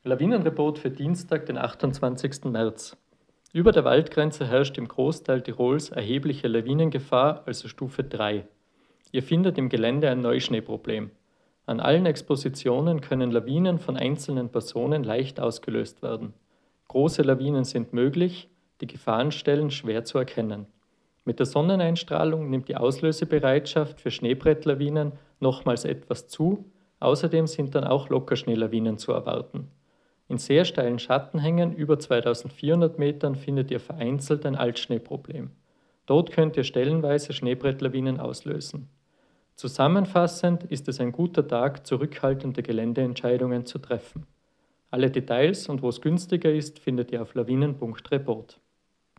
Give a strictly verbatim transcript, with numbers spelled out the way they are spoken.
Lawinenreport für Dienstag, den achtundzwanzigsten März. Über der Waldgrenze herrscht im Großteil Tirols erhebliche Lawinengefahr, also Stufe drei. Ihr findet im Gelände ein Neuschneeproblem. An allen Expositionen können Lawinen von einzelnen Personen leicht ausgelöst werden. Große Lawinen sind möglich, die Gefahrenstellen schwer zu erkennen. Mit der Sonneneinstrahlung nimmt die Auslösebereitschaft für Schneebrettlawinen nochmals etwas zu, außerdem sind dann auch Lockerschneelawinen zu erwarten. In sehr steilen Schattenhängen über zweitausendvierhundert Metern findet ihr vereinzelt ein Altschneeproblem. Dort könnt ihr stellenweise Schneebrettlawinen auslösen. Zusammenfassend ist es ein guter Tag, zurückhaltende Geländeentscheidungen zu treffen. Alle Details und wo es günstiger ist, findet ihr auf lawinen punkt report.